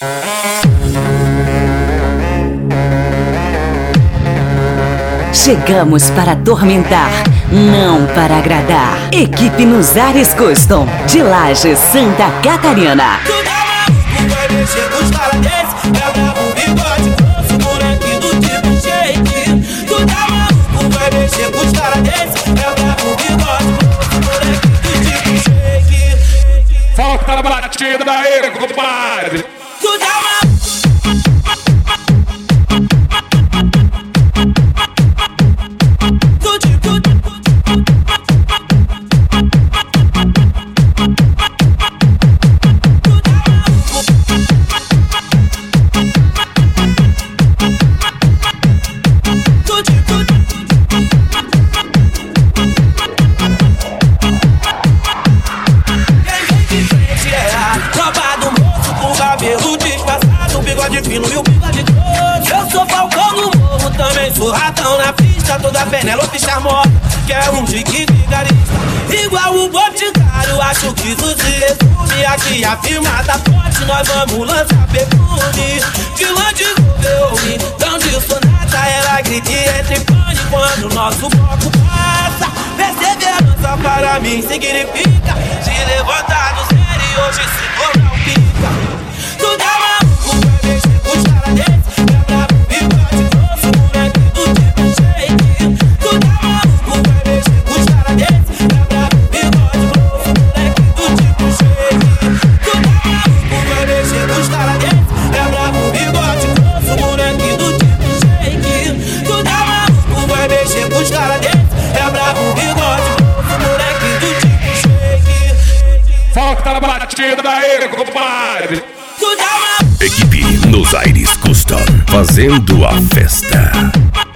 Chegamos para atormentar, não para agradar. Equipe Nos Ares Custom, de Lages, Santa Catarina. Tu tá maluco, vai mexer com os caras desse. É brabo, bigode, grosso, moleque do tipo shake. Tu tá maluco, vai mexer com os caras desse. É brabo, bigode, grosso, moleque do tipo shake. Falta na batida da ele, compadre. Tu tá maluco. Eu sou Falcão no morro, também sou ratão na pista. Toda Penélope charmosa, que é um tique vigarista. Igual o Boticário, acho que isso se resume. Aqui a firmada forte, nós vamos lançar perfume. Vilã de Governo, não diz sonata. Ela grita entre pane quando o nosso bloco passa. Perseverança para mim significa se levantar do zero e hoje se tornar um pica. Tu dá maluco, vai mexer com os caras desse. É brabo, bigode, grosso, moleque do tipo shake. Tu dá maluco, vai mexer com os caras desse. É brabo, bigode, grosso, moleque do tipo shake. Tu dá maluco, vai mexer com os caras desse. É brabo, bigode, grosso, moleque do tipo shake. Tu dá maluco, vai mexer com os caras desse. É brabo, bigode, grosso, moleque do tipo shake. Falta na batida da ele, compadre. Tu dá maluco. Equipe Nos Ares Custom, fazendo a festa.